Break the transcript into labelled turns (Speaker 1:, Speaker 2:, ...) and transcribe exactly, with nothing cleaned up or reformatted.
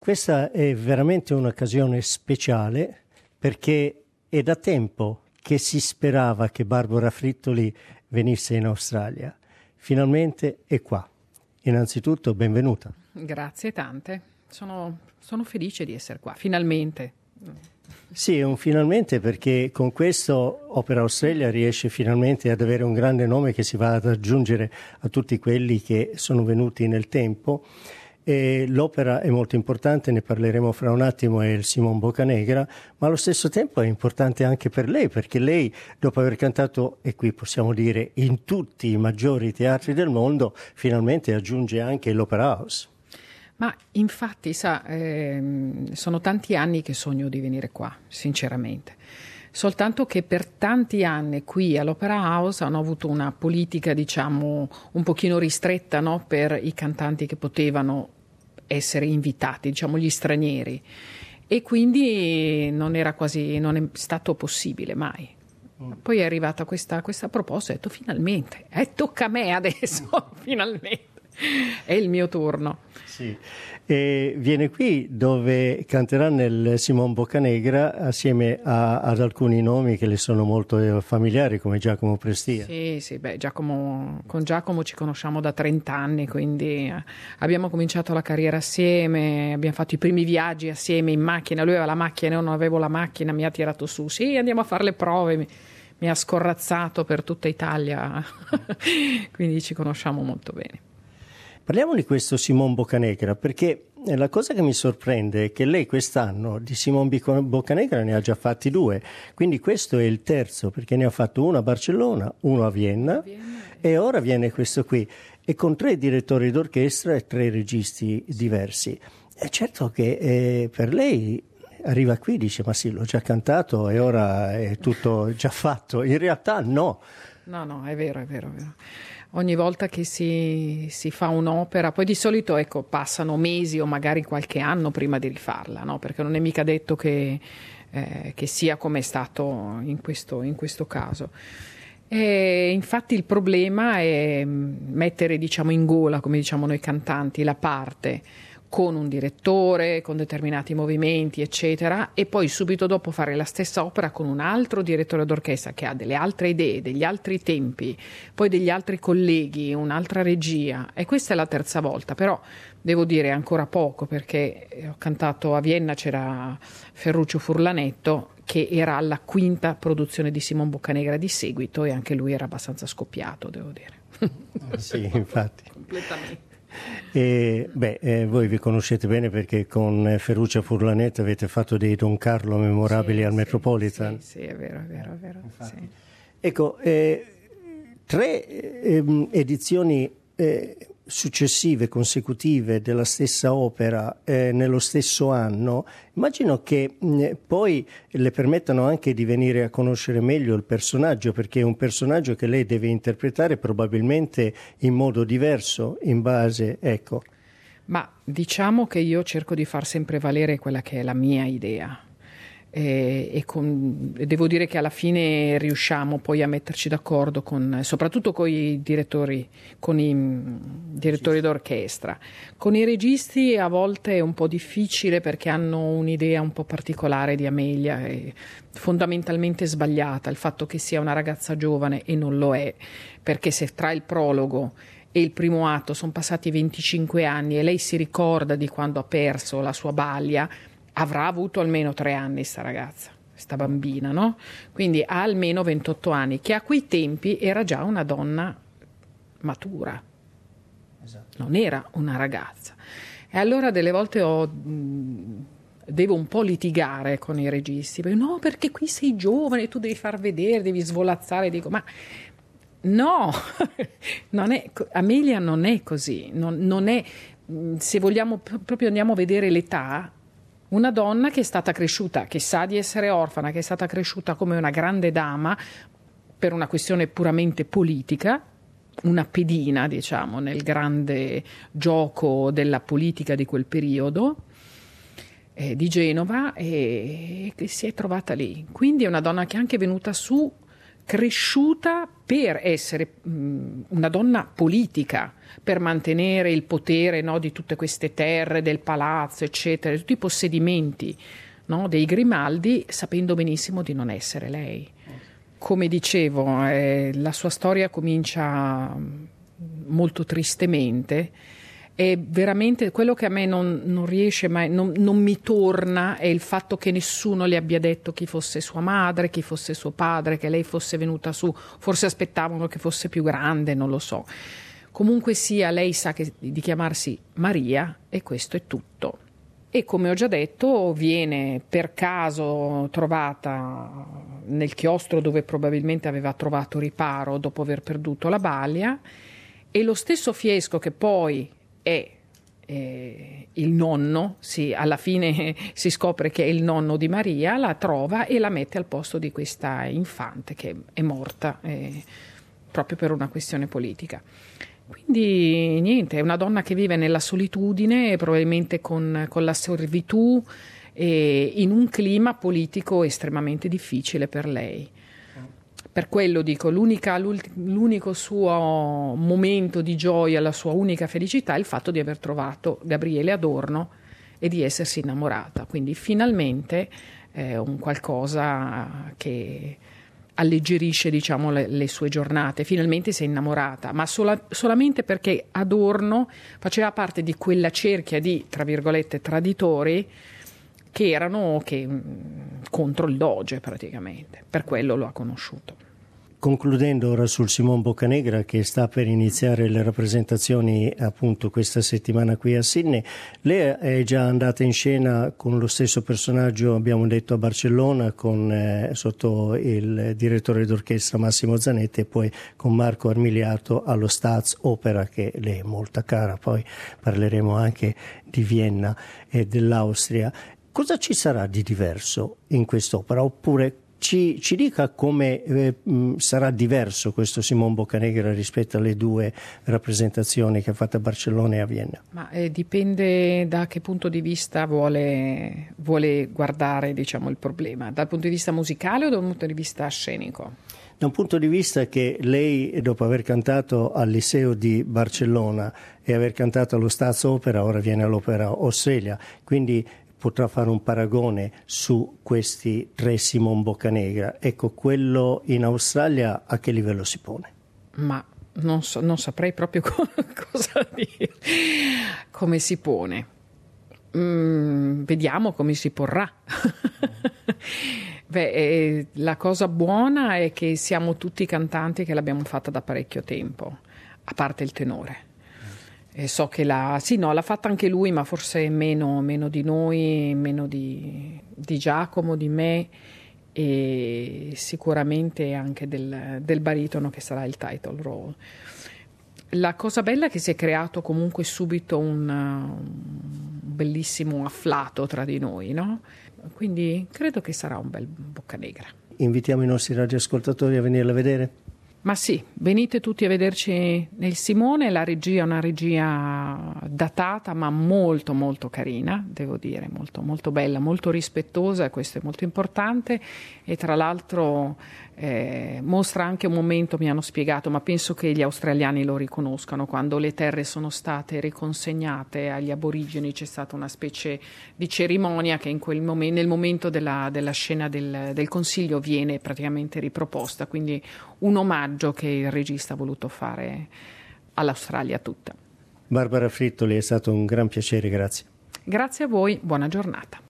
Speaker 1: Questa è veramente un'occasione speciale perché è da tempo che si sperava che Barbara Frittoli venisse in Australia. Finalmente è qua. Innanzitutto benvenuta.
Speaker 2: Grazie tante, sono, sono felice di essere qua, finalmente.
Speaker 1: Sì, è un finalmente perché con questo Opera Australia riesce finalmente ad avere un grande nome che si va ad aggiungere a tutti quelli che sono venuti nel tempo. E l'opera è molto importante, ne parleremo fra un attimo, è il Simon Boccanegra, ma allo stesso tempo è importante anche per lei, perché lei, dopo aver cantato, e qui possiamo dire, in tutti i maggiori teatri del mondo, finalmente aggiunge anche l'Opera House.
Speaker 2: Ma infatti, sa, ehm, sono tanti anni che sogno di venire qua, sinceramente. Soltanto che per tanti anni qui all'Opera House hanno avuto una politica, diciamo, un pochino ristretta, no? Per i cantanti che potevano essere invitati, diciamo gli stranieri. E quindi non era quasi, non è stato possibile mai. Poi è arrivata questa, questa proposta e ho detto finalmente, eh, tocca a me adesso, finalmente. È il mio turno.
Speaker 1: Sì. E viene qui dove canterà nel Simon Boccanegra assieme a, ad alcuni nomi che le sono molto familiari come Giacomo Prestia.
Speaker 2: Sì, sì, beh, Giacomo, con Giacomo ci conosciamo da trenta anni, quindi abbiamo cominciato la carriera assieme, abbiamo fatto i primi viaggi assieme in macchina, lui aveva la macchina, io non avevo la macchina, mi ha tirato su, sì, andiamo a fare le prove, mi, mi ha scorrazzato per tutta Italia, quindi ci conosciamo molto bene.
Speaker 1: Parliamo di questo Simon Boccanegra perché la cosa che mi sorprende è che lei quest'anno di Simon Boccanegra ne ha già fatti due, quindi questo è il terzo perché ne ha fatto uno a Barcellona, uno a Vienna, Vienna e ora viene questo qui e con tre direttori d'orchestra e tre registi diversi. È certo che eh, per lei arriva qui e dice ma sì l'ho già cantato e ora è tutto già fatto, in realtà no.
Speaker 2: No, no, è vero, è vero, è vero. Ogni volta che si, si fa un'opera, poi di solito ecco, passano mesi o magari qualche anno prima di rifarla, no? Perché non è mica detto che, eh, che sia come è stato in questo, in questo caso. E infatti il problema è mettere, diciamo, in gola, come diciamo noi cantanti, la parte con un direttore, con determinati movimenti, eccetera, e poi subito dopo fare la stessa opera con un altro direttore d'orchestra che ha delle altre idee, degli altri tempi, poi degli altri colleghi, un'altra regia, e questa è la terza volta, però devo dire ancora poco perché ho cantato a Vienna, c'era Ferruccio Furlanetto che era alla quinta produzione di Simon Boccanegra di seguito e anche lui era abbastanza scoppiato, devo dire.
Speaker 1: Sì, infatti.
Speaker 2: Completamente.
Speaker 1: E, beh, eh, voi vi conoscete bene perché con Ferruccio Furlanetto avete fatto dei Don Carlo memorabili sì, al sì, Metropolitan.
Speaker 2: Sì, sì, è vero, è vero, è vero. Sì.
Speaker 1: Ecco, eh, tre eh, edizioni eh, successive, consecutive della stessa opera eh, nello stesso anno, immagino che mh, poi le permettano anche di venire a conoscere meglio il personaggio, perché è un personaggio che lei deve interpretare probabilmente in modo diverso in base, ecco.
Speaker 2: Ma diciamo che io cerco di far sempre valere quella che è la mia idea. E, e, con, e devo dire che alla fine riusciamo poi a metterci d'accordo con, soprattutto con i direttori, con i direttori d'orchestra. Con i registi a volte è un po' difficile perché hanno un'idea un po' particolare di Amelia, è fondamentalmente sbagliata, il fatto che sia una ragazza giovane e non lo è, perché se tra il prologo e il primo atto sono passati venticinque anni e lei si ricorda di quando ha perso la sua Balia, avrà avuto almeno tre anni sta ragazza, sta bambina, no? Quindi ha almeno ventotto anni, che a quei tempi era già una donna matura, esatto. Non era una ragazza. E allora delle volte ho, devo un po' litigare con i registi, perché, no, perché qui sei giovane, tu devi far vedere, devi svolazzare, dico, ma no, non è, Amelia non è così, non, non è, se vogliamo proprio andiamo a vedere l'età, una donna che è stata cresciuta, che sa di essere orfana, che è stata cresciuta come una grande dama per una questione puramente politica, una pedina, diciamo, nel grande gioco della politica di quel periodo, eh, di Genova, e che si è trovata lì. Quindi è una donna che è anche venuta su cresciuta per essere mh, una donna politica, per mantenere il potere, no, di tutte queste terre, del palazzo, eccetera, tutti i possedimenti, no, dei Grimaldi, sapendo benissimo di non essere lei. Come dicevo, eh, la sua storia comincia molto tristemente. E veramente quello che a me non, non riesce mai, non, non mi torna è il fatto che nessuno le abbia detto chi fosse sua madre, chi fosse suo padre, che lei fosse venuta su, forse aspettavano che fosse più grande, non lo so. Comunque sia, lei sa che, di chiamarsi Maria, e questo è tutto. E come ho già detto, viene per caso trovata nel chiostro dove probabilmente aveva trovato riparo dopo aver perduto la balia, e lo stesso Fiesco, che poi è eh, il nonno, sì, alla fine si scopre che è il nonno di Maria, la trova e la mette al posto di questa infante che è morta eh, proprio per una questione politica. Quindi niente, è una donna che vive nella solitudine, probabilmente con, con la servitù, e in un clima politico estremamente difficile per lei. Per quello dico, l'unica, l'unico suo momento di gioia, la sua unica felicità è il fatto di aver trovato Gabriele Adorno e di essersi innamorata. Quindi finalmente è un qualcosa che alleggerisce, diciamo, le, le sue giornate. Finalmente si è innamorata, ma sola, solamente perché Adorno faceva parte di quella cerchia di, tra virgolette, traditori che erano che, contro il Doge praticamente. Per quello lo ha conosciuto.
Speaker 1: Concludendo ora sul Simon Boccanegra, che sta per iniziare le rappresentazioni appunto questa settimana qui a Sydney, lei è già andata in scena con lo stesso personaggio, abbiamo detto, a Barcellona con, eh, sotto il direttore d'orchestra Massimo Zanetti, e poi con Marco Armiliato allo Staatsopera, che le è molto cara. Poi parleremo anche di Vienna e dell'Austria. Cosa ci sarà di diverso in quest'opera? Oppure Ci, ci dica come eh, mh, sarà diverso questo Simon Boccanegra rispetto alle due rappresentazioni che ha fatto a Barcellona e a Vienna.
Speaker 2: Ma eh, dipende da che punto di vista vuole, vuole guardare, diciamo, il problema, dal punto di vista musicale o dal punto di vista scenico?
Speaker 1: Da un punto di vista che lei, dopo aver cantato al Liceo di Barcellona e aver cantato allo Staatsopera, ora viene all'Opera Australia, quindi potrà fare un paragone su questi tre Simon Boccanegra. Ecco, quello in Australia a che livello si pone?
Speaker 2: Ma non, so, non saprei proprio co- cosa dire, come si pone. Mm, vediamo come si porrà. Beh, eh, la cosa buona è che siamo tutti cantanti che l'abbiamo fatta da parecchio tempo, a parte il tenore. E so che l'ha, sì, no, l'ha fatta anche lui, ma forse meno, meno di noi, meno di, di Giacomo, di me, e sicuramente anche del, del baritono, che sarà il title role. La cosa bella è che si è creato comunque subito un, un bellissimo afflato tra di noi, no? Quindi credo che sarà un bel Boccanegra.
Speaker 1: Invitiamo i nostri radioascoltatori a venirla a vedere?
Speaker 2: Ma sì, venite tutti a vederci nel Simone. La regia è una regia datata ma molto molto carina, devo dire, molto, molto bella, molto rispettosa, e questo è molto importante. E tra l'altro eh, mostra anche un momento, mi hanno spiegato, ma penso che gli australiani lo riconoscano, quando le terre sono state riconsegnate agli aborigeni c'è stata una specie di cerimonia che in quel momento, nel momento della, della scena del, del consiglio viene praticamente riproposta, quindi un omaggio che il regista ha voluto fare all'Australia tutta.
Speaker 1: Barbara Frittoli, è stato un gran piacere, grazie.
Speaker 2: Grazie a voi, buona giornata.